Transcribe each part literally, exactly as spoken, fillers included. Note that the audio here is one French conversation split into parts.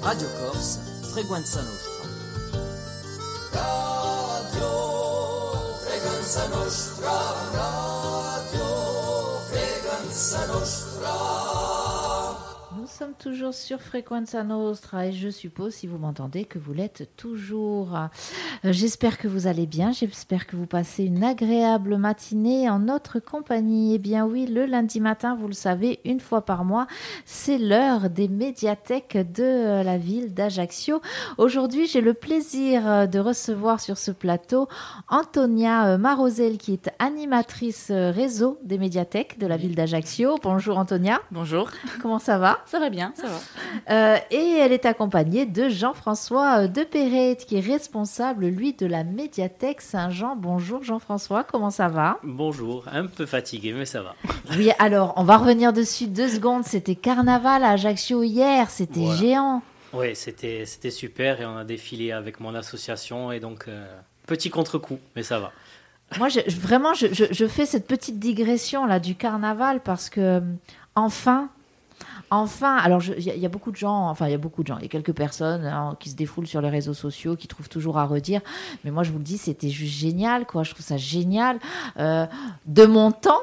Radio Corse, Frequenza Nostra. Radio Frequenza Nostra, Radio Frequenza Nostra. Nous sommes toujours sur Frequenza Nostra et je suppose, si vous m'entendez, que vous l'êtes toujours. Euh, j'espère que vous allez bien, j'espère que vous passez une agréable matinée en notre compagnie. Eh bien oui, le lundi matin, vous le savez, une fois par mois, c'est l'heure des médiathèques de la ville d'Ajaccio. Aujourd'hui, j'ai le plaisir de recevoir sur ce plateau Antonia Marozel, qui est animatrice réseau des médiathèques de la ville d'Ajaccio. Bonjour Antonia. Bonjour. Comment ça va ? Ça va bien, ça va. Euh, et elle est accompagnée de Jean-François de Perret, qui est responsable, lui, de la médiathèque Saint-Jean. Bonjour Jean-François, comment ça va ? Bonjour, un peu fatigué, mais ça va. Oui, alors, on va revenir dessus deux secondes. C'était carnaval à Ajaccio hier, c'était Voilà. géant. Oui, c'était, c'était super et on a défilé avec mon association et donc, euh, petit contre-coup, mais ça va. Moi, je, je- vraiment, je, je- je fais cette petite digression là du carnaval parce que, euh, enfin... Enfin, alors il y, a- y a beaucoup de gens, enfin il y a beaucoup de gens, il y a quelques personnes hein, qui se défoulent sur les réseaux sociaux, qui trouvent toujours à redire. Mais moi je vous le dis, c'était juste génial, quoi. Je trouve ça génial. Euh, de mon temps,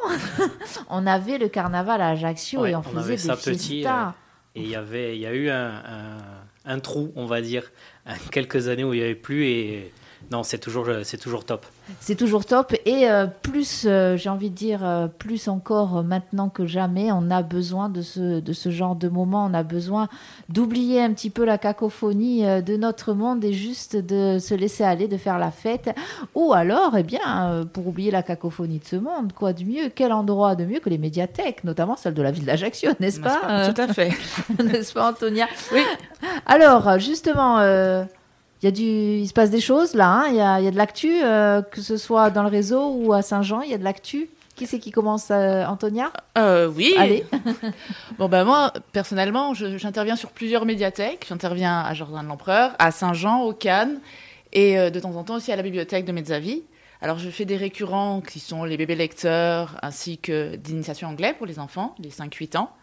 on avait le carnaval à Ajaccio Ouais, et on, on faisait avait des ça petit, fiestas. Et il y avait, il y a eu un, un, un trou, on va dire, quelques années où il n'y avait plus et non, c'est toujours, c'est toujours top. C'est toujours top et euh, plus, euh, j'ai envie de dire, euh, plus encore euh, maintenant que jamais, on a besoin de ce, de ce genre de moment. On a besoin d'oublier un petit peu la cacophonie euh, de notre monde et juste de se laisser aller, de faire la fête. Ou alors, eh bien, euh, pour oublier la cacophonie de ce monde, quoi de mieux ? Quel endroit de mieux que les médiathèques, notamment celle de la ville d'Ajaccio, n'est-ce N'est-ce pas, pas ? Tout à fait. euh, N'est-ce pas, Antonia ? Oui. Alors, justement, euh, il y a du, il se passe des choses là. hein. Il y a, il y a de l'actu, euh, que ce soit dans le réseau ou à Saint-Jean. Il y a de l'actu. Qui c'est qui commence, euh, Antonia ? Euh, oui. Allez. Bon, ben moi, personnellement, je- j'interviens sur plusieurs médiathèques. J'interviens à Jardin de l'Empereur, à Saint-Jean, au Cannes, et euh, de temps en temps aussi à la bibliothèque de Mezzavi. Alors, je fais des récurrents qui sont les bébés lecteurs, ainsi que d'initiation anglais pour les enfants, les cinq huit ans,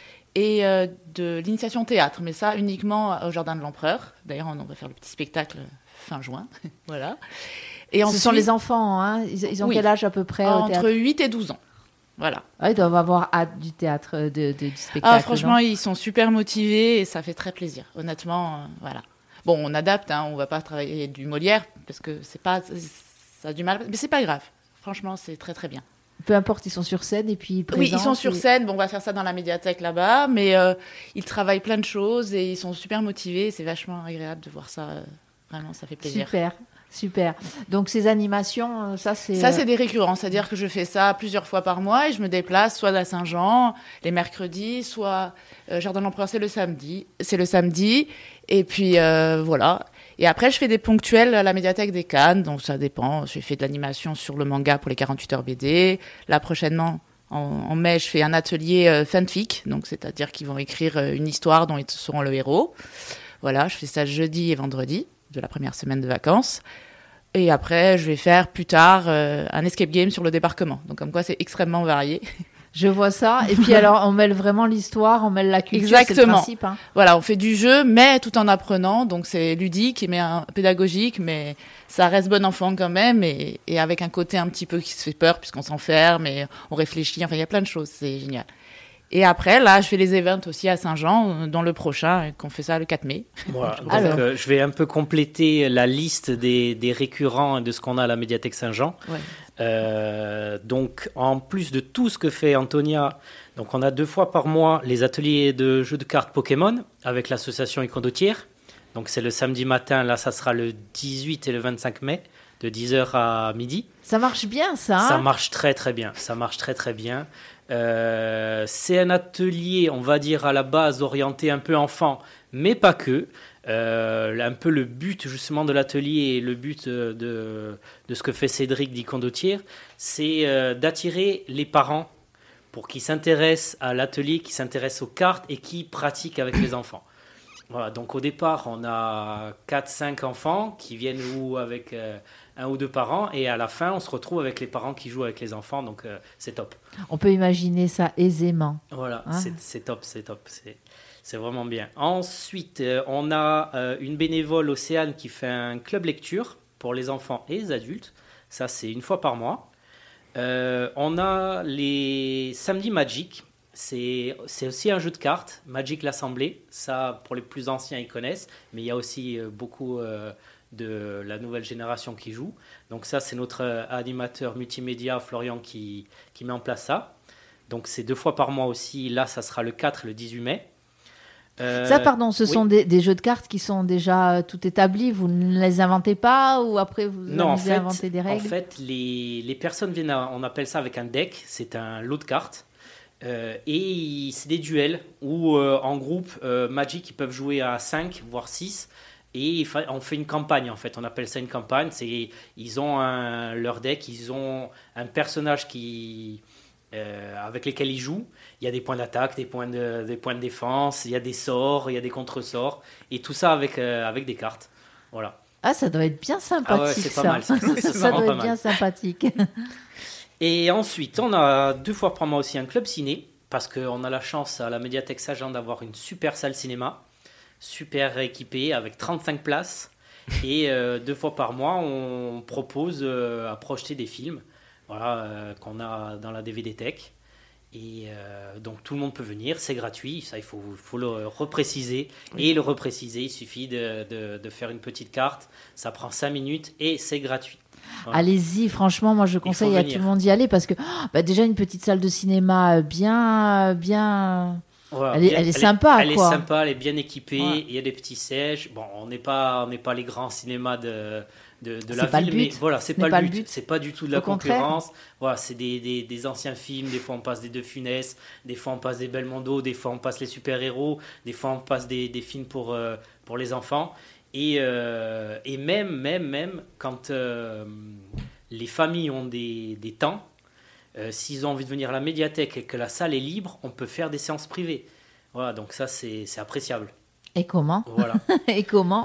et euh, de l'initiation théâtre, mais ça uniquement au Jardin de l'Empereur. D'ailleurs, on va faire le petit spectacle fin juin. Voilà. Et Ce ensuite, sont les enfants. Hein. Ils, ils ont Oui. quel âge à peu près au théâtre ? entre huit et douze ans. Voilà. Ah, ils doivent avoir hâte du théâtre, de, de- du spectacle. Ah, franchement, non ils sont super motivés et ça fait très plaisir. Honnêtement, euh, voilà. Bon, on adapte, hein, on va pas travailler du Molière parce que c'est pas, ça a du mal, mais c'est pas grave. Franchement, c'est très très bien. Peu importe, ils sont sur scène et puis présents. Oui, ils sont sur et- scène. Bon, on va faire ça dans la médiathèque là-bas, mais euh, ils travaillent plein de choses et ils sont super motivés. C'est vachement agréable de voir ça. euh, Vraiment, ça fait plaisir. Super, super. Donc ces animations, euh, ça c'est. Ça, c'est des récurrents, c'est-à-dire que je fais ça plusieurs fois par mois et je me déplace soit à Saint-Jean les mercredis, soit euh, Jardin de l'Empereur, c'est le samedi. C'est le samedi. Et puis, euh, voilà. Et après, je fais des ponctuels à la médiathèque des Cannes, donc ça dépend. J'ai fait de l'animation sur le manga pour les quarante-huit heures B D. Là, prochainement, en, en mai, je fais un atelier euh, fanfic, donc c'est-à-dire qu'ils vont écrire euh, une histoire dont ils seront le héros. Voilà, je fais ça jeudi et vendredi de la première semaine de vacances. Et après, je vais faire plus tard euh, un escape game sur le débarquement. Donc, comme quoi, c'est extrêmement varié. Je vois ça. Et puis alors, on mêle vraiment l'histoire, on mêle la culture. C'est le Exactement. principe. Hein. Voilà, on fait du jeu, mais tout en apprenant. Donc, c'est ludique, mais un, pédagogique, mais ça reste bon enfant quand même. Et, et avec un côté un petit peu qui se fait peur, puisqu'on s'enferme et on réfléchit. Enfin, il y a plein de choses. C'est génial. Et après, là, je fais les events aussi à Saint-Jean, dans le prochain, et qu'on fait ça le quatre mai. Voilà. Donc, Alors. euh, je vais un peu compléter la liste des, des récurrents et de ce qu'on a à la médiathèque Saint-Jean. Ouais. Euh, donc, en plus de tout ce que fait Antonia, donc on a deux fois par mois les ateliers de jeux de cartes Pokémon avec l'association Icondotier. Donc, c'est le samedi matin. Là, ça sera le dix-huit et le vingt-cinq mai, de dix heures à midi. Ça marche bien, ça. Hein. Ça marche très très bien. Ça marche très très bien. Euh, c'est un atelier, on va dire à la base orienté un peu enfant, mais pas que. Euh, un peu le but justement de l'atelier et le but de, de, de ce que fait Cédric d'Icondotier, c'est euh, d'attirer les parents pour qu'ils s'intéressent à l'atelier, qu'ils s'intéressent aux cartes et qu'ils pratiquent avec les enfants. Voilà, donc au départ, on a quatre cinq enfants qui viennent ou avec euh, un ou deux parents, et à la fin, on se retrouve avec les parents qui jouent avec les enfants, donc euh, c'est top. On peut imaginer ça aisément. Voilà, Ah. c'est, c'est top, c'est top. C'est, C'est vraiment bien. Ensuite, euh, on a euh, une bénévole, Océane, qui fait un club lecture pour les enfants et les adultes. Ça, c'est une fois par mois. Euh, on a les samedis Magic. C'est, c'est aussi un jeu de cartes, Magic l'Assemblée. Ça, pour les plus anciens, ils connaissent. Mais il y a aussi euh, beaucoup euh, de la nouvelle génération qui joue. Donc ça, c'est notre euh, animateur multimédia, Florian, qui, qui met en place ça. Donc c'est deux fois par mois aussi. Là, ça sera le quatre et le dix-huit mai. Euh, Ça, pardon, ce oui. sont des, des jeux de cartes qui sont déjà euh, tout établis. Vous ne les inventez pas ou après vous vous Non, en amusez fait, à inventer des en règles? fait les, les personnes viennent, à- on appelle ça avec un deck, c'est un lot de cartes. Euh, et il- c'est des duels où euh, en groupe, euh, Magic, ils peuvent jouer à cinq, voire six. Et il fa- on fait une campagne en fait, on appelle ça une campagne. C'est, ils ont un- leur deck, ils ont un personnage qui, euh, avec lesquels ils jouent. Il y a des points d'attaque, des points de, des points de défense, il y a des sorts, il y a des contre-sorts. Et tout ça avec, euh, avec des cartes. Voilà. Ah, ça doit être bien sympathique. Ah ouais, c'est pas ça. mal, ça. C'est- c'est Ça vraiment doit pas être mal. bien sympathique. Et ensuite, on a deux fois par mois aussi un club ciné, parce qu'on a la chance à la médiathèque Saint-Jean d'avoir une super salle cinéma, super équipée, avec trente-cinq places. Et euh, deux fois par mois, on propose euh, à projeter des films voilà, euh, qu'on a dans la D V D Tech. Et euh, donc tout le monde peut venir, c'est gratuit, ça il faut, faut le repréciser. Oui. Et le repréciser, il suffit de, de, de faire une petite carte, ça prend cinq minutes et c'est gratuit. Voilà. Allez-y, franchement, moi je conseille à venir. tout le monde d'y aller parce que oh, bah, déjà une petite salle de cinéma euh, bien, bien. Voilà, Elle est- bien- elle est sympa, Elle quoi. est sympa, elle est bien équipée. Ouais. Il y a des petits sièges. Bon, on n'est pas, on n'est pas les grands cinémas de, de, de C'est la pas ville, le but. mais voilà, c'est Ce pas, n'est pas le le but. but. C'est pas du tout de la Au contraire. concurrence. Voilà, c'est des, des, des anciens films. Des fois, on passe des De Funès. Des fois, on passe des Belmondo. Des fois, on passe les super-héros. Des fois, on passe des, des films pour, euh, pour les enfants. Et, euh, et même, même, même quand euh, les familles ont des, des temps, euh, s'ils ont envie de venir à la médiathèque et que la salle est libre, on peut faire des séances privées. Voilà, donc ça, c'est, c'est appréciable. Et comment? Voilà. Et comment?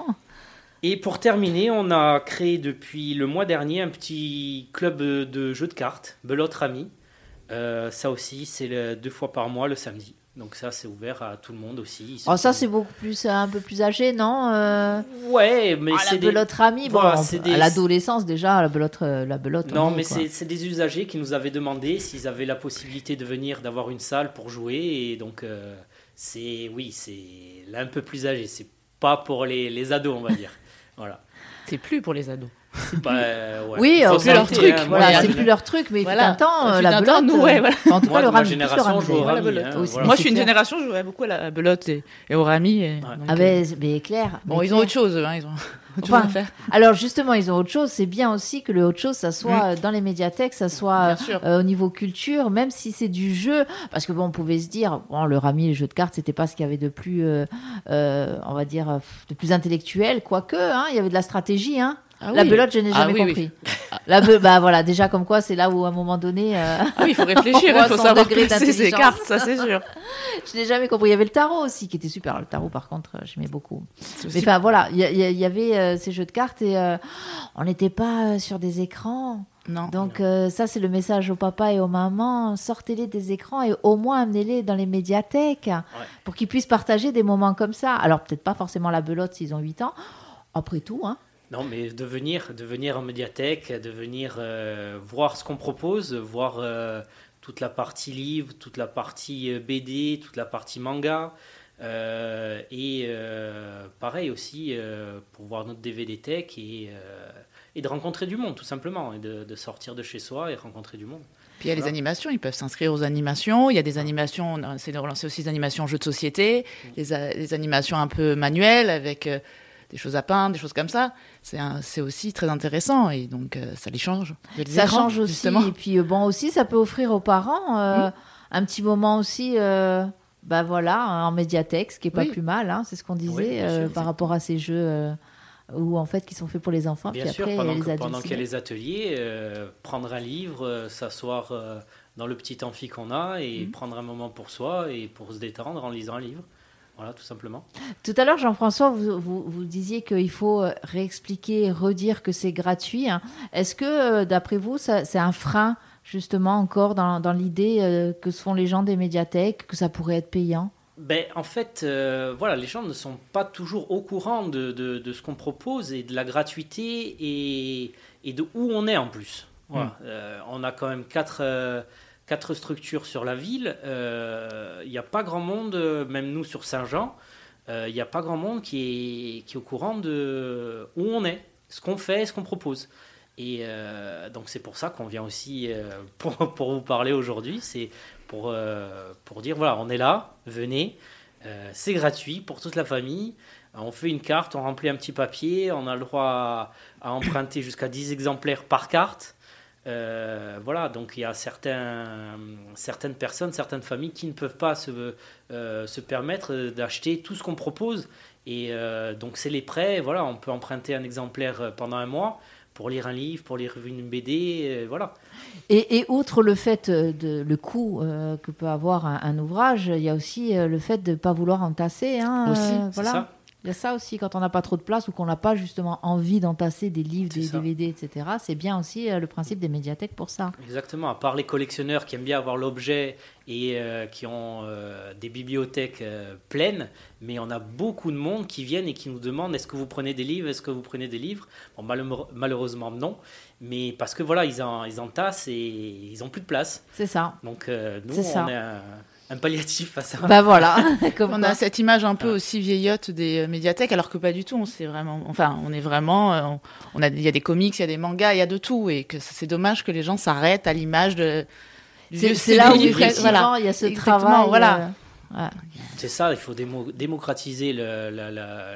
Et pour terminer, on a créé depuis le mois dernier un petit club de jeux de cartes, Belote Rami. Euh, ça aussi, c'est le- deux fois par mois, le samedi. Donc ça, c'est ouvert à tout le monde aussi. Oh, ça c'est beaucoup plus, euh, un peu plus âgé, non? euh... Ouais, mais Ah, c'est la des... belote Rami, bon, Voilà, on c'est peut- des- à l'adolescence déjà, la belote, euh, la belote. Non, on y mais est, quoi. c'est, c'est des usagers qui nous avaient demandé s'ils avaient la possibilité de venir, d'avoir une salle pour jouer. Et donc, euh, c'est, oui, c'est là un peu plus âgé. C'est pas pour les, les ados, on va dire. Voilà. C'est plus pour les ados. Bah, euh, ouais. Oui, Faut euh, plus leur s'arrêter, truc, hein. Voilà, Moi, c'est la- plus leur truc, mais Voilà. il fut un temps, euh, Fut la un belote. temps, nous, ouais, euh, voilà. enfin, en tout Moi, cas, le de ma rami, plus le génération, rami, je joue au d'ailleurs. rami. belote. hein, Aussi. voilà. Moi, c'est je suis une clair. génération, je jouais beaucoup à la belote et, et au rami. et- donc, Ah euh, ben, mais clair. bon, mais ils ont clair. autre chose, hein, ils ont autre chose Enfin, à faire. Alors justement, ils ont autre chose. C'est bien aussi que le autre chose, ça soit Mm. euh, dans les médiathèques, ça soit Bien sûr. euh, au niveau culture, même si c'est du jeu. Parce que bon, on pouvait se dire, bon, le rami, les jeux de cartes, c'était pas ce qu'il y avait de plus, euh, euh, on va dire, euh, de plus intellectuel, quoique. Hein, il y avait de la stratégie. Hein. Ah La oui. belote, je n'ai Ah jamais oui, oui. compris. La be- bah voilà, déjà comme quoi, c'est là où à un moment donné, euh, Ah oui, il faut réfléchir, On il faut voit son savoir degré placer ses d'intelligence. cartes, ça c'est sûr. je n'ai jamais compris. Il y avait le tarot aussi, qui était super. Le tarot, par contre, euh, j'aimais beaucoup. C'est Mais aussi- enfin voilà, il y, a- il y a- il y avait euh, ces jeux de cartes et euh, on n'était pas euh, sur des écrans. Non. Donc euh, ça, c'est le message aux papas et aux mamans. Sortez-les des écrans et au moins amenez-les dans les médiathèques pour qu'ils puissent partager des moments comme ça. Alors peut-être pas forcément la belote s'ils ont huit ans. Après tout, hein. Non, mais de venir, de venir en médiathèque, de venir euh, voir ce qu'on propose, voir euh, toute la partie livre, toute la partie euh, B D, toute la partie manga. euh, et euh, pareil aussi, euh, pour voir notre D V D Tech et, euh, et de rencontrer du monde, tout simplement. Et de, de sortir de chez soi et rencontrer du monde. Puis il y a les Voilà. animations, ils peuvent s'inscrire aux animations. Il y a des animations, on a essayé de relancer aussi des animations jeux de société, les, a- les animations un peu manuelles avec euh, des choses à peindre, des choses comme ça. C'est un- c'est aussi très intéressant et donc euh, ça les change. de les Ça écrans, change aussi. justement. Et puis euh, bon aussi, ça peut offrir aux parents euh, un petit moment aussi. Euh, bah voilà, en médiathèque, ce qui est pas Oui. plus mal. Hein, c'est ce qu'on disait Oui, bien euh, sûr. par rapport à ces jeux. Euh, où en fait qui sont faits pour les enfants, Bien puis sûr, après pendant, les que- adultes. pendant qu'il y a les ateliers, euh, prendre un livre, euh, s'asseoir euh, dans le petit amphi qu'on a et Mhm. prendre un moment pour soi et pour se détendre en lisant un livre. Voilà, tout simplement. Tout à l'heure, Jean-François, vous, vous, vous disiez qu'il faut euh, réexpliquer, redire que c'est gratuit. Hein. Est-ce que, euh, d'après vous, ça, c'est un frein, justement, encore dans, dans l'idée euh, que se font les gens des médiathèques, que ça pourrait être payant? Ben, en fait, euh, voilà, les gens ne sont pas toujours au courant de, de, de ce qu'on propose et de la gratuité et, et de où on est en plus. Voilà. Mmh. Euh, on a quand même quatre, euh, quatre structures sur la ville. Il euh, n'y a pas grand monde, même nous sur Saint-Jean, il euh, n'y a pas grand monde qui est, qui est au courant de où on est, ce qu'on fait, ce qu'on propose. Et euh, donc c'est pour ça qu'on vient aussi euh, pour, pour vous parler aujourd'hui. C'est pour, euh, pour dire, voilà, on est là, venez, euh, c'est gratuit pour toute la famille. On fait une carte, on remplit un petit papier, on a le droit à, à emprunter jusqu'à dix exemplaires par carte. Euh, voilà, donc il y a certains, certaines personnes, certaines familles qui ne peuvent pas se, euh, se permettre d'acheter tout ce qu'on propose. Et euh, donc c'est les prêts, voilà, on peut emprunter un exemplaire pendant un mois pour lire un livre, pour lire une B D, euh, voilà. Et, et outre le fait de le coût euh, que peut avoir un, un ouvrage, il y a aussi euh, le fait de ne pas vouloir entasser. Hein, aussi, euh, c'est voilà. ça. Il y a ça aussi, quand on n'a pas trop de place ou qu'on n'a pas justement envie d'entasser des livres, C'est des ça. D V D, et cetera. C'est bien aussi euh, le principe des médiathèques pour ça. Exactement, à part les collectionneurs qui aiment bien avoir l'objet et euh, qui ont euh, des bibliothèques euh, pleines, mais on a beaucoup de monde qui viennent et qui nous demandent est-ce que vous prenez des livres, est-ce que vous prenez des livres. Bon, malheure- malheureusement non, mais parce que voilà, ils, en, ils entassent et ils n'ont plus de place. C'est ça. Donc euh, nous, C'est on ça. est un, un palliatif à ça. Bah voilà. Comme On quoi. a cette image un peu aussi vieillotte des euh, médiathèques, alors que pas du tout. On sait vraiment, enfin, on est vraiment, euh, on, on a, il y a des comics, il y a des mangas, il y a de tout, et que c'est dommage que les gens s'arrêtent à l'image de. du C'est, vieux c'est là où C D, effectivement voilà. il y a ce Exactement, travail. voilà. euh, ouais. C'est ça, il faut démo- démocratiser le, la- la-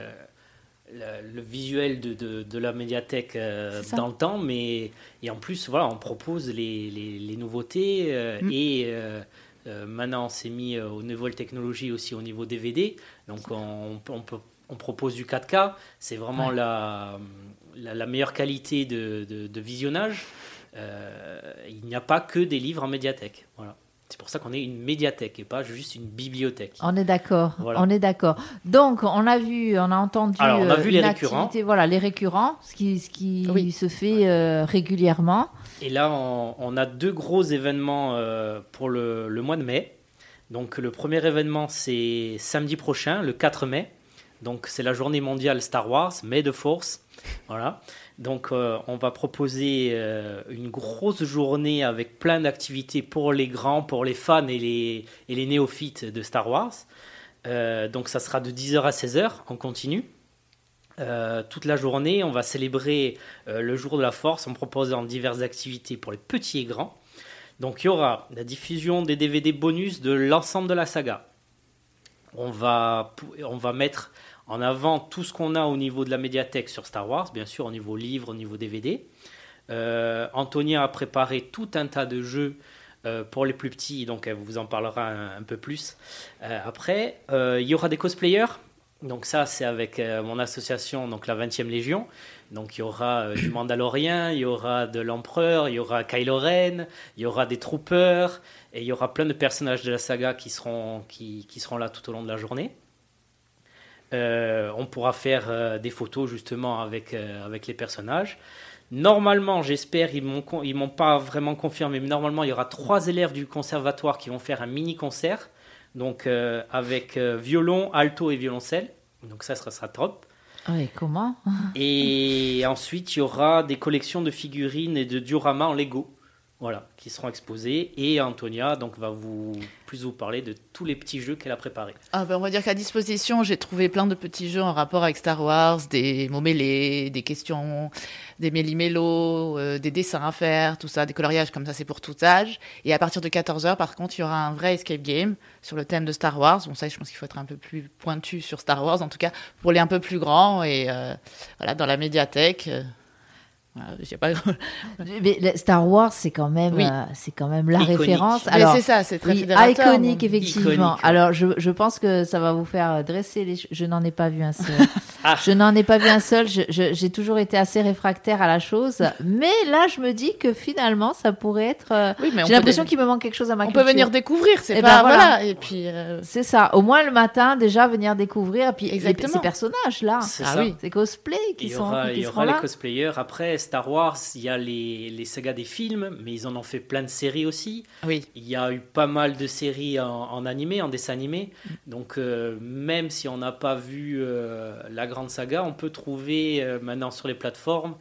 la- le visuel de, de, de la médiathèque euh, C'est ça. dans le temps, mais et en plus, voilà, on propose les, les, les nouveautés euh, Mm. et euh, euh, maintenant on s'est mis euh, aux nouvelles technologies aussi au niveau D V D, donc on, on, peut, on propose du quatre K, c'est vraiment Ouais. la, la, la meilleure qualité de, de, de visionnage. Euh, il n'y a pas que des livres en médiathèque, voilà. C'est pour ça qu'on est une médiathèque et pas juste une bibliothèque. On est d'accord, Voilà. on est d'accord. Donc, on a vu, on a entendu Alors, on a euh, vu les une récurrents. activité, voilà, les récurrents, ce qui, ce qui Oui. se fait euh, régulièrement. Et là, on, on a deux gros événements euh, pour le, le mois de mai. Donc, le premier événement, c'est samedi prochain, le quatre mai. Donc, c'est la journée mondiale Star Wars, May the Force. Voilà. Donc, euh, on va proposer euh, une grosse journée avec plein d'activités pour les grands, pour les fans et les, et les néophytes de Star Wars. Euh, donc, ça sera de dix heures à seize heures en continu. Euh, toute la journée, on va célébrer euh, le jour de la force en proposant diverses activités pour les petits et grands. Donc il y aura la diffusion des D V D bonus de l'ensemble de la saga. On va, on va mettre en avant tout ce qu'on a au niveau de la médiathèque sur Star Wars, bien sûr au niveau livre, au niveau D V D. Euh, Antonia a préparé tout un tas de jeux euh, pour les plus petits, donc elle vous en parlera un, un peu plus euh, après. Euh, il y aura des cosplayers. Donc ça, c'est avec euh, mon association, donc la vingtième Légion. Donc il y aura euh, du Mandalorien, il y aura de l'Empereur, il y aura Kylo Ren, il y aura des Troopers, et il y aura plein de personnages de la saga qui seront, qui, qui seront là tout au long de la journée. Euh, on pourra faire euh, des photos justement avec, euh, avec les personnages. Normalement, j'espère, ils m'ont, ils m'ont pas vraiment confirmé, mais normalement, il y aura trois élèves du conservatoire qui vont faire un mini-concert. Donc euh, avec euh, violon, alto et violoncelle. Donc ça, ça sera top. Oui, comment? Et ensuite, il y aura des collections de figurines et de dioramas en Lego. Voilà, qui seront exposés. Et Antonia donc, va vous, plus vous parler de tous les petits jeux qu'elle a préparés. Ah ben on va dire qu'à disposition, j'ai trouvé plein de petits jeux en rapport avec Star Wars, des mots mêlés, des questions, des méli-mélos, euh, des dessins à faire, tout ça, des coloriages comme ça, c'est pour tout âge. Et à partir de quatorze heures, par contre, il y aura un vrai escape game sur le thème de Star Wars. Bon, ça, je pense qu'il faut être un peu plus pointu sur Star Wars, en tout cas pour les un peu plus grands. Et euh, voilà, dans la médiathèque... Euh, voilà, j'ai pas... Mais le Star Wars, c'est quand même, Oui. euh, c'est quand même la Iconique. référence. Mais Alors, c'est ça, c'est très oui, fédérateur. iconique, donc. effectivement. Iconique, ouais. Alors, je, je pense que ça va vous faire dresser les... che- Je n'en ai pas vu un seul. Ah. Je n'en ai pas vu un seul. Je, je- j'ai toujours été assez réfractaire à la chose. Mais là, je me dis que finalement, ça pourrait être... euh, Oui, mais on J'ai peut l'impression dé- qu'il me manque quelque chose à ma on culture. peut venir découvrir, c'est Eh pas... ben, voilà. voilà. Et puis... euh, C'est ça. Au moins, le matin, déjà, venir découvrir. Et puis, les- Exactement. ces personnages-là. C'est Ah ça. oui. Ces cosplays qui Il y sont, aura, qui il y seront aura les là. cosplayers. Après, Star Wars, il y a les, les sagas des films, mais ils en ont fait plein de séries aussi. Oui. Il y a eu pas mal de séries en, en animé, en dessin animé. Donc, euh, même si on n'a pas vu euh, la grande saga, on peut trouver euh, maintenant sur les plateformes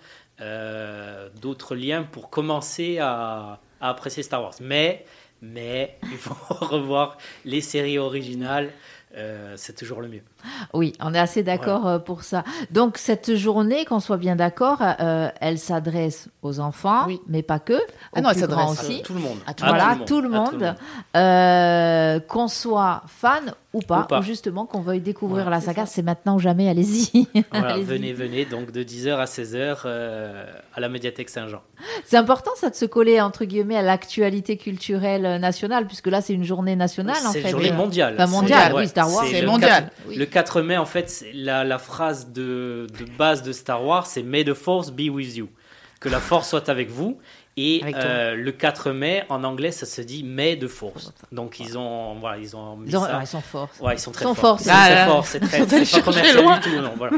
euh, d'autres liens pour commencer à, à apprécier Star Wars. Mais, mais il faut revoir les séries originales. Euh, c'est toujours le mieux. Oui, on est assez d'accord Voilà. euh, pour ça. Donc, cette journée, qu'on soit bien d'accord, euh, elle s'adresse aux enfants, Oui. mais pas que, Ah aux non, elle plus grands s'adresse aussi. À tout le monde. À tout À Voilà, tout le monde, À tout le monde. Euh, qu'on soit fan ou pas, Ou pas. ou justement qu'on veuille découvrir Voilà, la c'est saga, ça. c'est maintenant ou jamais, allez-y. Voilà, Allez-y. venez, venez, donc de dix heures à seize heures euh, à la médiathèque Saint-Jean. C'est important, ça, de se coller, entre guillemets, à l'actualité culturelle nationale, puisque là, c'est une journée nationale, en C'est fait. une journée Euh, mondiale. Enfin, mondiale, Ouais, oui, Star Wars. C'est le mondial. quatre- Oui. Le quatre mai, en fait, c'est la, la phrase de, de base de Star Wars, c'est « May the Force be with you ». Que la force soit avec vous. Et Avec toi. euh, le quatre mai, en anglais, ça se dit « May the Force ». Donc, ils ont, voilà, ils ont mis Ils, ont- ça. ouais, ils sont forts. Ouais, ils sont très Ils sont forts. forts, Ils sont c'est- très Ah, forts, c'est très- ils sont allés c'est pas chercher commercial loin. du tout, non, voilà.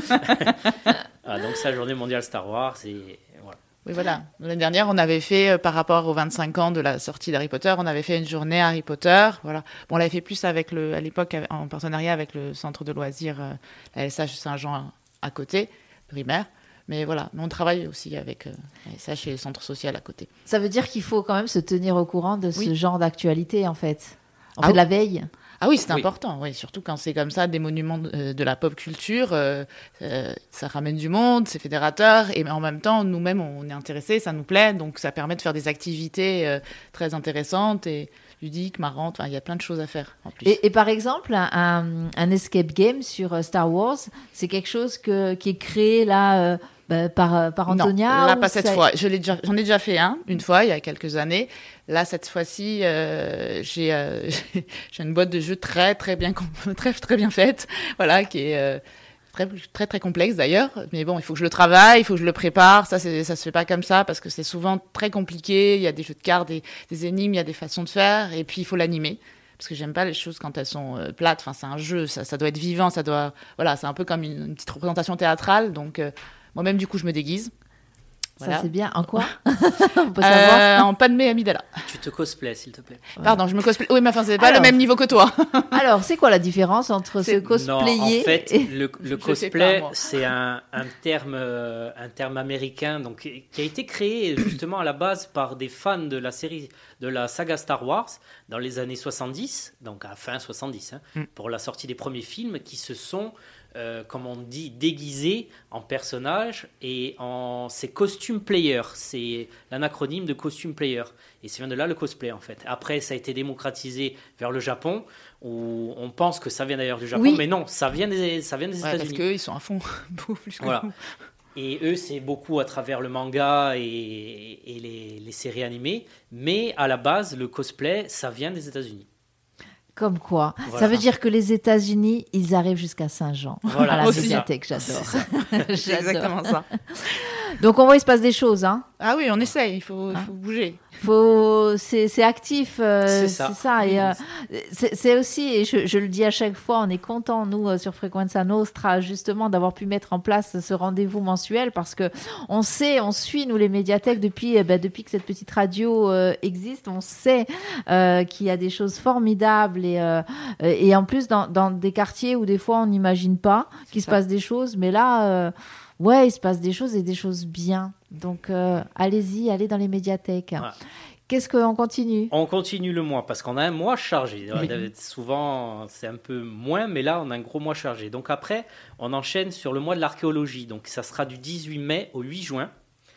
Ah, donc, c'est la journée mondiale Star Wars. Et voilà. Oui, voilà. L'année dernière, on avait fait, euh, par rapport aux vingt-cinq ans de la sortie d'Harry Potter, on avait fait une journée Harry Potter. Voilà. Bon, on l'avait fait plus avec le, à l'époque, avec- en partenariat avec le centre de loisirs, euh, la S H Saint-Jean à, à côté, primaire. Mais voilà, mais on travaille aussi avec euh, la S H et le centre social à côté. Ça veut dire qu'il faut quand même se tenir au courant de ce Oui. genre d'actualité, en fait. On Ah fait de oui. la veille. Ah oui, c'est Oui. important, oui, surtout quand c'est comme ça, des monuments de, euh, de la pop culture, euh, euh, ça ramène du monde, c'est fédérateur, et en même temps, nous-mêmes, on est intéressés, ça nous plaît, donc ça permet de faire des activités euh, très intéressantes et ludiques, marrantes, enfin, il y a plein de choses à faire en plus. Et, et par exemple, un, un escape game sur euh, Star Wars, c'est quelque chose que, qui est créé là euh, bah, par, euh, par Antonia Non, là, ou pas cette ça- fois. Je l'ai déjà, j'en ai déjà fait un, une fois, il y a quelques années. Là, cette fois-ci, euh, j'ai, euh, j'ai une boîte de jeux très, très bien, com- très, très bien faite, voilà, qui est euh, très, très, très complexe d'ailleurs. Mais bon, il faut que je le travaille, il faut que je le prépare. Ça, c'est, ça se fait pas comme ça parce que c'est souvent très compliqué. Il y a des jeux de cartes, des, des énigmes, il y a des façons de faire, et puis il faut l'animer. Parce que j'aime pas les choses quand elles sont euh, plates. Enfin, c'est un jeu, ça, ça doit être vivant, ça doit, voilà, c'est un peu comme une, une petite représentation théâtrale. Donc, euh, moi-même, du coup, je me déguise. Ça, Voilà. c'est bien. En quoi On peut savoir. Euh, en Padmé Amidala. Tu te cosplays, s'il te plaît. Pardon, je me cosplay. Oui, mais enfin, c'est pas Alors. le même niveau que toi. Alors, c'est quoi la différence entre se c'est- cosplayer Non, en fait, et... le, le Je sais pas, cosplay, moi. c'est un, un terme, euh, un terme américain, donc qui a été créé justement à la base par des fans de la série, de la saga Star Wars dans les années soixante-dix, donc à fin soixante-dix, hein, Mm. pour la sortie des premiers films, qui se sont, euh, comme on dit, déguisés en personnages et en ces costume players. C'est l'anacronyme de costume player. Et ça vient de là le cosplay en fait. Après, ça a été démocratisé vers le Japon, où on pense que ça vient d'ailleurs du Japon, Oui. mais non, ça vient des, ça vient des Ouais, parce États-Unis. qu'eux, ils sont à fond. Beaucoup plus que Voilà. nous. Et eux, c'est beaucoup à travers le manga et, et les, les séries animées. Mais à la base, le cosplay, ça vient des États-Unis. Comme quoi. Voilà. Ça veut dire que les États-Unis, ils arrivent jusqu'à Saint-Jean. Voilà, à la aussi. médiathèque, j'adore. C'est J'adore. exactement ça. Donc, on voit, il se passe des choses. Hein. Ah oui, on essaye, il faut, il Ah. faut bouger. Faut... C'est, c'est actif, euh, C'est c'est ça. ça. Et, euh, c'est, c'est aussi, et je, je le dis à chaque fois, on est content, nous, euh, sur Frequenza Nostra, justement, d'avoir pu mettre en place ce rendez-vous mensuel parce que on sait, on suit, nous, les médiathèques, depuis, eh ben, depuis que cette petite radio euh, existe, on sait euh, qu'il y a des choses formidables et, euh, et en plus, dans, dans des quartiers où des fois, on n'imagine pas qu'il se ça. passe des choses, mais là... euh, ouais, il se passe des choses et des choses bien. Donc, euh, allez-y, allez dans les médiathèques. Voilà. Qu'est-ce qu'on continue? On continue le mois parce qu'on a un mois chargé. Oui. Souvent, c'est un peu moins, mais là, on a un gros mois chargé. Donc après, on enchaîne sur le mois de l'archéologie. Donc ça sera du dix-huit mai au huit juin.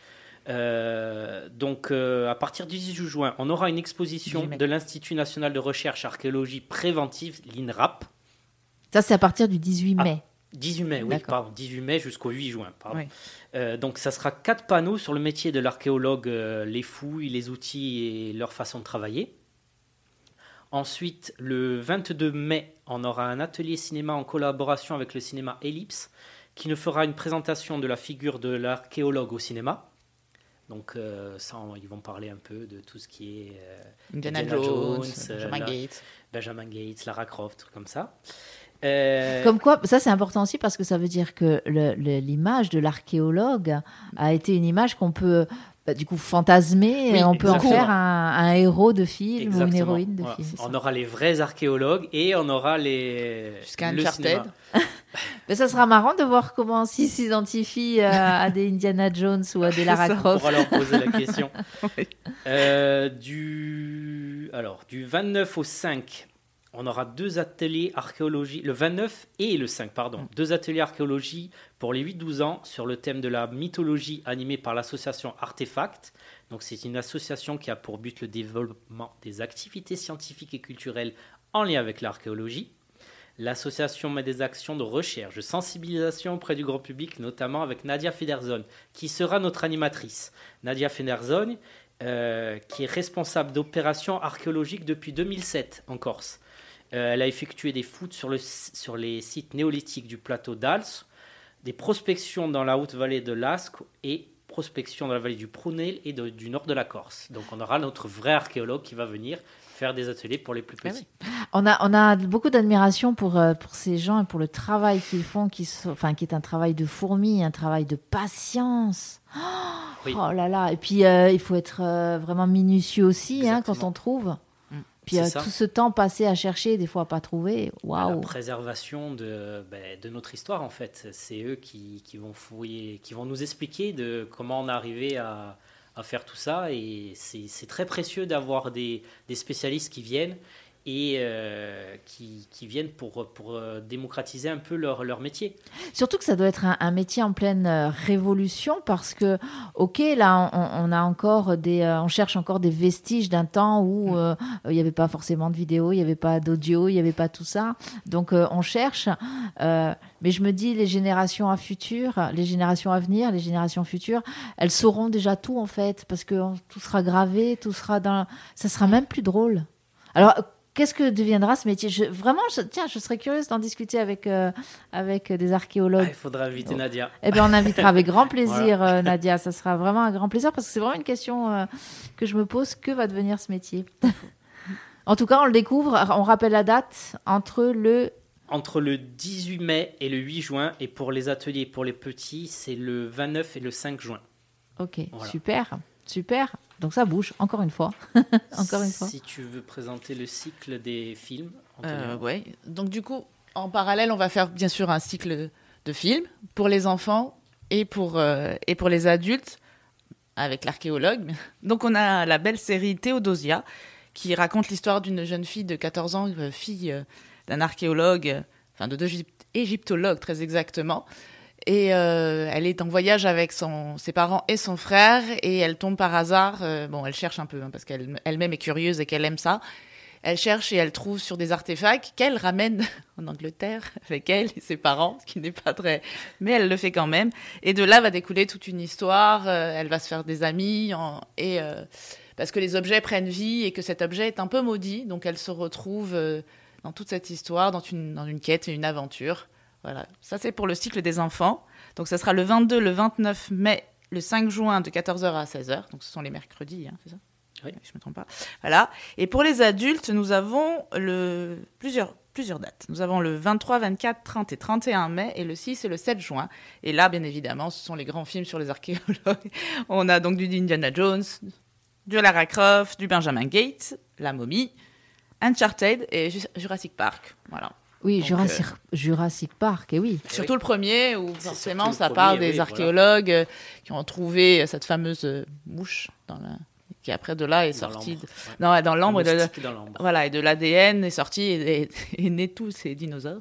Euh, donc euh, à partir du dix-huit juin, on aura une exposition dix-huit mai. de l'Institut national de recherche archéologie préventive, l'INRAP. Ça, c'est à partir du dix-huit mai. dix-huit mai, oui, D'accord. pardon, dix-huit mai jusqu'au huit juin. Pardon. Oui. Euh, donc, ça sera quatre panneaux sur le métier de l'archéologue, euh, les fouilles, les outils et leur façon de travailler. Ensuite, le vingt-deux mai, on aura un atelier cinéma en collaboration avec le cinéma Ellipse qui nous fera une présentation de la figure de l'archéologue au cinéma. Donc, euh, ça, on- ils vont parler un peu de tout ce qui est euh, Indiana, Indiana Jones, Jones, euh, Benjamin la- Gates. Benjamin Gates, Lara Croft, trucs comme ça. Euh, Comme quoi, ça c'est important aussi parce que ça veut dire que le- le- l'image de l'archéologue a été une image qu'on peut bah, du coup fantasmer Oui, et on peut en exactement. faire un, un héros de film ou une Exactement. héroïne de Voilà. film. On aura les vrais archéologues et on aura les. Jusqu'à le Uncharted. cinéma. Mais ça sera marrant de voir comment s'ils s'identifient euh, à des Indiana Jones ou à des Lara On Croft. pourra leur poser la question. Oui. Euh, du... Alors, du vingt-neuf au cinq, on aura deux ateliers archéologie, le vingt-neuf et le cinq, pardon, deux ateliers archéologie pour les huit douze ans sur le thème de la mythologie animés par l'association Artefact. Donc, c'est une association qui a pour but le développement des activités scientifiques et culturelles en lien avec l'archéologie. L'association met des actions de recherche, de sensibilisation auprès du grand public, notamment avec Nadia Federzon, qui sera notre animatrice. Nadia Federzon, euh, qui est responsable d'opérations archéologiques depuis deux mille sept en Corse. Euh, elle a effectué des fouilles sur, le, sur les sites néolithiques du plateau d'Als, des prospections dans la haute vallée de l'Asque et prospections dans la vallée du Prunel et de- du nord de la Corse. Donc on aura notre vrai archéologue qui va venir faire des ateliers pour les plus Ah petits. On a, on a beaucoup d'admiration pour, euh, pour ces gens et pour le travail qu'ils font, qui, sont- enfin, qui est un travail de fourmi, un travail de patience. Oh, Oui. oh là là. Et puis, euh, il faut être euh, vraiment minutieux aussi hein, quand Exactement. on trouve. Mm. Puis C'est euh, ça. tout ce temps passé à chercher, des fois à pas trouver. La Waouh. préservation de, ben, de notre histoire, en fait. C'est eux qui, qui vont fouiller, qui vont nous expliquer de comment on est arrivé à, à faire tout ça. Et c'est c'est très précieux d'avoir des, des spécialistes qui viennent et euh, qui, qui viennent pour, pour euh, démocratiser un peu leur, leur métier. Surtout que ça doit être un, un métier en pleine euh, révolution parce que, ok, là, on, on a encore des, euh, on cherche encore des vestiges d'un temps où euh, il n'y avait pas forcément de vidéo, il n'y avait pas d'audio, il n'y avait pas tout ça. Donc, euh, on cherche. Euh, mais je me dis, les générations à futur, les générations à venir, les générations futures, elles sauront déjà tout en fait parce que on- tout sera gravé, tout sera dans. Ça sera même plus drôle. Alors. Qu'est-ce que deviendra ce métier je, Vraiment, je, tiens, je serais curieuse d'en discuter avec, euh, avec des Ah, archéologues. il faudra inviter Nadia. Eh bien, on invitera avec grand plaisir euh, Nadia. Ça sera vraiment un grand plaisir parce que c'est vraiment une question euh, que je me pose. Que va devenir ce métier En tout cas, on le découvre. On rappelle la date entre le... Entre le dix-huit mai et le huit juin. Et pour les ateliers pour les petits, c'est le vingt-neuf et le cinq juin. Ok, Voilà. super, super. Donc ça bouge, encore une fois. Encore une fois. Si tu veux présenter le cycle des films. Euh, Antonia. ouais. Donc du coup, en parallèle, on va faire bien sûr un cycle de films pour les enfants et pour, euh, et pour les adultes avec l'archéologue. Donc on a la belle série Théodosia qui raconte l'histoire d'une jeune fille de quatorze ans, euh, fille euh, d'un archéologue, euh, enfin de deux égypt- égyptologues très exactement. Et euh, elle est en voyage avec son, ses parents et son frère et elle tombe par hasard, euh, bon elle cherche un peu hein, parce qu'elle elle-même est curieuse et qu'elle aime ça. Elle cherche et elle trouve sur des artefacts qu'elle ramène en Angleterre avec elle et ses parents, ce qui n'est pas très... Mais elle le fait quand même. Et de là va découler toute une histoire. euh, elle va se faire des amis en- et euh, parce que les objets prennent vie et que cet objet est un peu maudit. Donc elle se retrouve euh, dans toute cette histoire, dans une, dans une quête et une aventure. Voilà, ça c'est pour le cycle des enfants. Donc ça sera le vingt-deux, le vingt-neuf mai, le cinq juin de quatorze heures à seize heures. Donc ce sont les mercredis, hein, c'est ça ? Oui. Je ne me trompe pas. Voilà. Et pour les adultes, nous avons le... plusieurs, plusieurs dates. Nous avons le vingt-trois, vingt-quatre, trente et trente et un mai et le six et le sept juin. Et là, bien évidemment, ce sont les grands films sur les archéologues. On a donc du Indiana Jones, du Lara Croft, du Benjamin Gates, La Momie, Uncharted et Ju- Jurassic Park. Voilà. Oui, Donc, Jurassic, Jurassic Park, et oui. Surtout le premier, où C'est forcément surtout ça le part premier, des oui, archéologues euh, qui ont trouvé cette fameuse euh, mouche dans la... qui après de là est Dans sortie. l'ambre. De... Ouais. Non, ouais, dans l'ambre. Et de... Moustique dans l'ambre. Voilà, et de l'A D N est sorti et, et, et né tous ces dinosaures.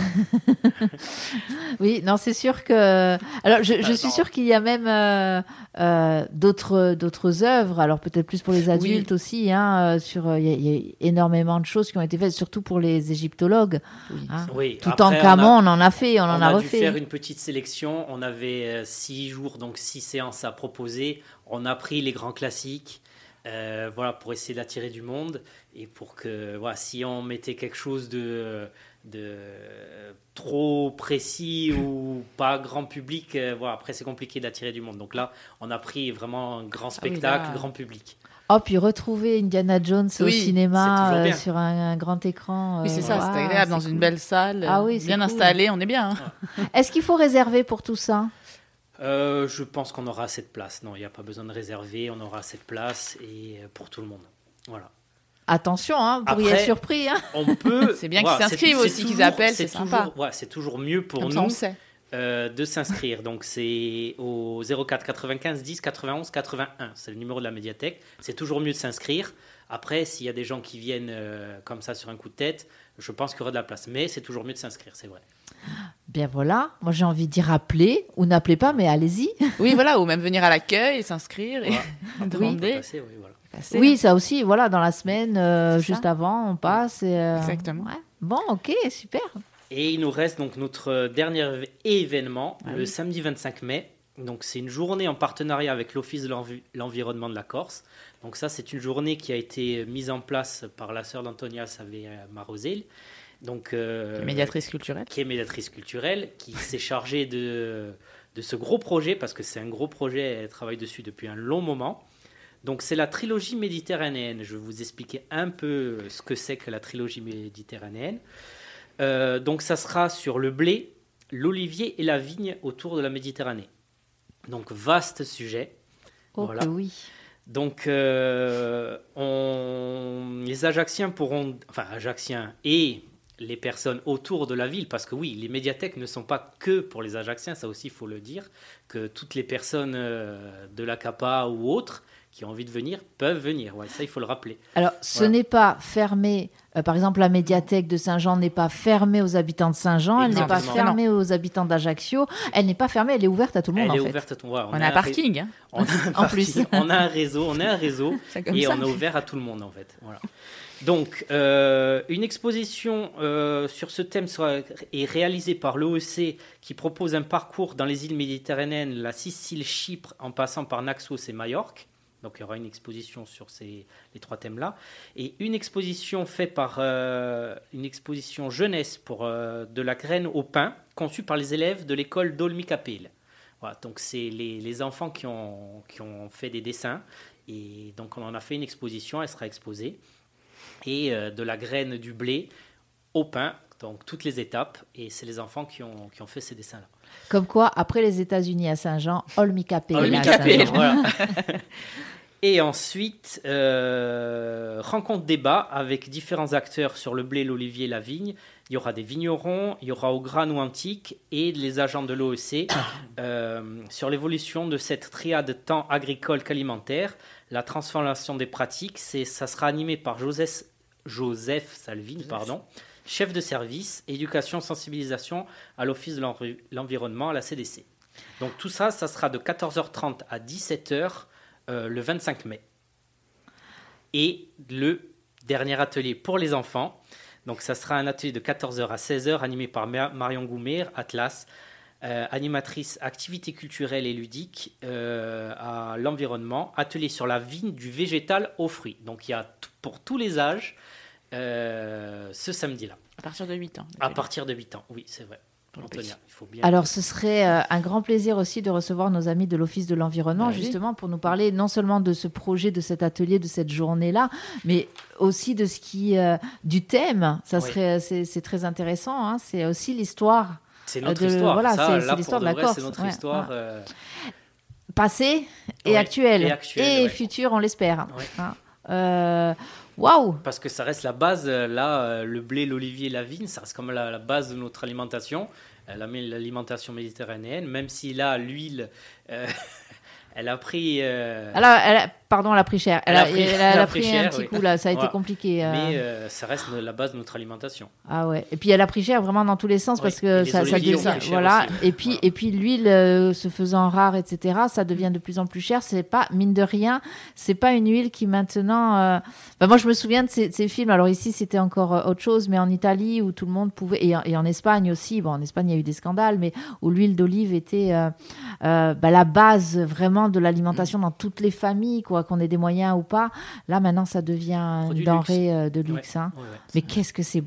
Oui, non, c'est sûr que. Alors, je, je Attends. suis sûre qu'il y a même euh, euh, d'autres d'autres œuvres. Alors peut-être plus pour les adultes aussi. Hein, euh, sur, il y, a- il y a énormément de choses qui ont été faites, surtout pour les égyptologues. Oui. hein. Oui, Tout après, en on a- camant, on en a fait, on, en On a, a dû refait. faire une petite sélection. On avait euh, six jours, donc six séances à proposer. On a pris les grands classiques, euh, voilà, pour essayer d'attirer du monde et pour que, voilà, si on mettait quelque chose de, de trop précis ou pas grand public, euh, voilà, après c'est compliqué d'attirer du monde. Donc là, on a pris vraiment un grand oui, spectacle, là- grand public. Oh, puis retrouver Indiana Jones Oui, au c'est cinéma toujours euh, bien. sur un, un grand écran. Oui, c'est euh, ça, waouh, c'est agréable dans c'est une cool. belle salle, Ah euh, oui, c'est bien cool. installée, on est bien. hein. Est-ce qu'il faut réserver pour tout ça? Euh, je pense qu'on aura assez de place. Non, il n'y a pas besoin de réserver. On aura assez de place et euh, pour tout le monde. Voilà. Attention, hein, vous pourriez Après, être surpris. Hein. On peut. C'est bien voilà, qu'ils s'inscrivent c'est- aussi, c'est qu'ils toujours- appellent, c'est toujours- sympa. ouais, c'est toujours mieux pour Comme ça, on nous sait. euh, de s'inscrire. Donc c'est au zéro quatre quatre-vingt-quinze dix quatre-vingt-onze quatre-vingt-un. C'est le numéro de la médiathèque. C'est toujours mieux de s'inscrire. Après, s'il y a des gens qui viennent euh, comme ça sur un coup de tête, je pense qu'il y aura de la place. Mais c'est toujours mieux de s'inscrire, c'est vrai. Bien voilà, moi j'ai envie de dire appelez ou n'appelez pas, mais allez-y. Oui, voilà, ou même venir à l'accueil et s'inscrire et Voilà. Après, on peut demander. passer, oui, voilà. passer. Oui, ça aussi, voilà, dans la semaine, euh, C'est juste ça. avant, on passe. Et, euh, Exactement. ouais. Bon, ok, super. Et il nous reste donc notre dernier événement, Ah le oui. samedi vingt-cinq mai. Donc c'est une journée en partenariat avec l'Office de l'envi- l'environnement de la Corse. Donc ça, c'est une journée qui a été mise en place par la sœur d'Antonia Savé Marosel. Donc, euh, Médiatrice culturelle. qui est médiatrice culturelle, qui s'est chargée de, de ce gros projet, parce que c'est un gros projet, elle travaille dessus depuis un long moment. Donc c'est la trilogie méditerranéenne. Je vais vous expliquer un peu ce que c'est que la trilogie méditerranéenne. Euh, donc ça sera sur le blé, l'olivier et la vigne autour de la Méditerranée. Donc vaste sujet. Oh Voilà. que oui. Donc euh, on, les Ajacciens pourront, enfin Ajacciens et les personnes autour de la ville, parce que oui, les médiathèques ne sont pas que pour les Ajacciens, ça aussi il faut le dire, que toutes les personnes euh, de l'A C A P A ou autres qui ont envie de venir peuvent venir, ouais, ça il faut le rappeler. Alors, ce Voilà. n'est pas fermé, euh, par exemple, la médiathèque de Saint-Jean n'est pas fermée aux habitants de Saint-Jean, elle n'est pas Exactement. fermée aux habitants d'Ajaccio, elle n'est pas fermée, elle est ouverte à tout le monde Elle en est fait. ouverte à tout. Ouais, On, a un ré- parking. Hein. on a un En plus. parking, on a un réseau, on a un réseau C'est comme et ça. on est ouvert à tout le monde en fait. Voilà. Donc, euh, une exposition euh, sur ce thème sera, est réalisée par l'O E C qui propose un parcours dans les îles méditerranéennes, la Sicile, Chypre, en passant par Naxos et Majorque. Donc, il y aura une exposition sur ces, les trois thèmes-là. Et une exposition faite par euh, une exposition jeunesse pour euh, de la graine au pain, conçue par les élèves de l'école d'Olmicapelle. Voilà, donc c'est les, les enfants qui ont, qui ont fait des dessins. Et donc, on en a fait une exposition, elle sera exposée. Et euh, de la graine du blé au pain, donc toutes les étapes. Et c'est les enfants qui ont, qui ont fait ces dessins-là. Comme quoi, après les États-Unis à Saint-Jean, Olmicapelle à Olmicapelle, Saint-Jean. voilà. Et ensuite, euh, rencontre débat avec différents acteurs sur le blé, l'olivier et la vigne. Il y aura des vignerons, il y aura au grano antique et les agents de l'O E C euh, sur l'évolution de cette triade tant agricole qu'alimentaire, la transformation des pratiques. C'est, ça sera animé par Joseph, Joseph Salvin, pardon, chef de service, éducation, sensibilisation à l'Office de l'envi- l'environnement, à la C D C. Donc tout ça, ça sera de quatorze heures trente à dix-sept heures euh, le vingt-cinq mai. Et le dernier atelier pour les enfants, donc ça sera un atelier de quatorze heures à seize heures animé par Ma- Marion Goumer, Atlas, euh, animatrice activités culturelles et ludiques euh, à l'environnement, atelier sur la vigne du végétal aux fruits. Donc il y a t- pour tous les âges euh, ce samedi-là, À partir de huit ans. à partir de huit ans. Oui, c'est vrai. Pour le Antonia, petit. il faut bien. Alors, ce serait euh, un grand plaisir aussi de recevoir nos amis de l'Office de l'environnement, Bah oui. justement, pour nous parler non seulement de ce projet, de cet atelier, de cette journée-là, mais aussi de ce qui, euh, du thème. Ça Oui. serait, c'est, c'est très intéressant. Hein. C'est aussi l'histoire C'est notre de- histoire. voilà, ça, c'est- là, c'est pour l'histoire de la vrai, Corse. C'est notre Ouais, histoire. ouais. euh, passée et Oui, actuelle, et actuelle, ouais. future, on l'espère. Ouais. Hein. Euh, Waouh. Parce que ça reste la base, euh, là, euh, le blé, l'olivier, la vigne, ça reste comme la, la base de notre alimentation, euh, la- l'alimentation méditerranéenne, même si là, l'huile, euh, elle a pris... euh, Elle a- elle a- pardon, elle a pris cher. Elle, Elle a a, pris- elle a- elle elle a a pris pris cher, un petit oui. coup là, ça a été Voilà. compliqué. euh. Mais euh, ça reste la base de notre alimentation. Ah ouais. Et puis elle a pris cher vraiment dans tous les sens Oui. parce Et que les ça, ça oliviers ont devient pris cher voilà. aussi. Et puis Voilà. et puis l'huile euh, se faisant rare, et cetera. Ça devient de plus en plus cher. C'est pas mine de rien, c'est pas une huile qui maintenant. euh, ben, moi je me souviens de ces, ces films. Alors ici c'était encore euh, autre chose, mais en Italie où tout le monde pouvait et, en- et en Espagne aussi. Bon en Espagne il y a eu des scandales, mais où l'huile d'olive était euh, euh, ben, la base vraiment de l'alimentation dans toutes les familles, quoi, qu'on ait des moyens ou pas. Là maintenant ça devient Produit une de luxe. denrée euh, de luxe. Ouais. Hein. Ouais, ouais. Mais qu'est-ce que c'est bon. Ouais.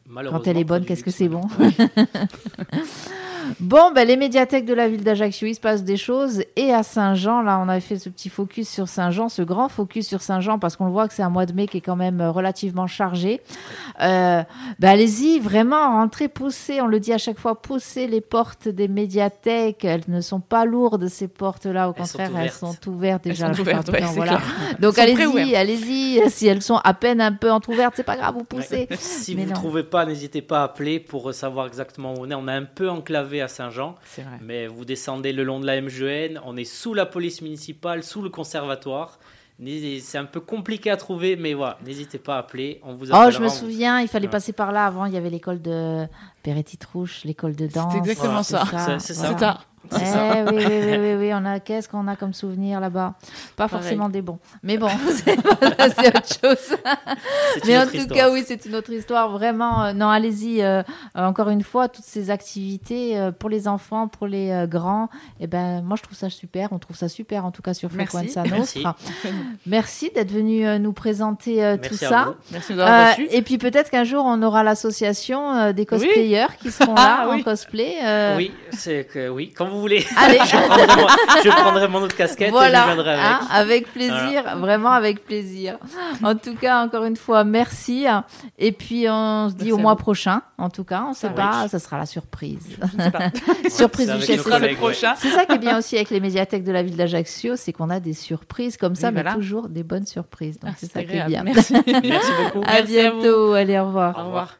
Malheureusement, Quand elle est bonne, pas du qu'est-ce que luxe, c'est non. bon. Bon, ben, les médiathèques de la ville d'Ajaccio, il se passe des choses. Et à Saint-Jean, là, on avait fait ce petit focus sur Saint-Jean, ce grand focus sur Saint-Jean, parce qu'on le voit que c'est un mois de mai qui est quand même relativement chargé. Euh, ben, allez-y, vraiment, rentrez, poussez. On le dit à chaque fois, poussez les portes des médiathèques. Elles ne sont pas lourdes, ces portes-là. Au Elles sont contraire, elles ouvertes. sont ouvertes déjà. Elles sont ouvertes, Enfin, ouais, c'est voilà. clair. Donc, Elles sont allez-y, pré-ouvertes. allez-y. Si elles sont à peine un peu entrouvertes, c'est pas grave, vous poussez. Si Mais vous ne non. trouvez pas, n'hésitez pas à appeler pour savoir exactement où on est. On est un peu enclavé à Saint-Jean, C'est vrai. mais vous descendez le long de la M G N. On est sous la police municipale, sous le conservatoire. N'hésitez- C'est un peu compliqué à trouver, mais voilà, n'hésitez pas à appeler. On vous Oh, appellera. je me on- souviens, il fallait Ouais. passer par là. Avant, il y avait l'école de Péretti-Trouche, l'école de danse. exactement Voilà, ça. C'est- c'est ça. C'est ça. Eh oui, oui, oui, oui, oui, on a, qu'est-ce qu'on a comme souvenir là-bas? Pas Pareil. forcément des bons. Mais bon, c'est, voilà, c'est autre chose. C'est Mais une en autre tout histoire. cas, oui, c'est une autre histoire. Vraiment, euh, non, allez-y. euh, euh, encore une fois, toutes ces activités euh, pour les enfants, pour les euh, grands, eh ben, moi, je trouve ça super. On trouve ça super, en tout cas, sur Merci. Frequenza Merci. Nostra. Merci d'être venu euh, nous présenter euh, tout Merci à ça. vous. Merci de nous avoir Euh, reçus. et puis peut-être qu'un jour on aura l'association euh, des cosplayers qui seront là Ah, en oui. cosplay. euh, Oui, c'est que oui, quand vous voulez. Allez, je, prendrai mon, je prendrai mon autre casquette voilà, et je viendrai avec. hein, avec plaisir, vraiment avec plaisir. En tout cas, encore une fois, merci. Et puis on se dit Merci au à mois vous. prochain. En tout cas, on ne sait Ça pas, marche. ça sera la surprise. Je sais pas. Surprise c'est du avec chef. nos Ce sera le collègues, ouais. prochain. C'est ça qui est bien aussi avec les médiathèques de la ville d'Ajaccio, c'est qu'on a des surprises comme ça, Oui, mais voilà. toujours des bonnes surprises. Donc Ah, c'est c'est ça qui est agréable. bien. Merci. Merci beaucoup. À Merci à vous. bientôt. Allez, au revoir. Au revoir.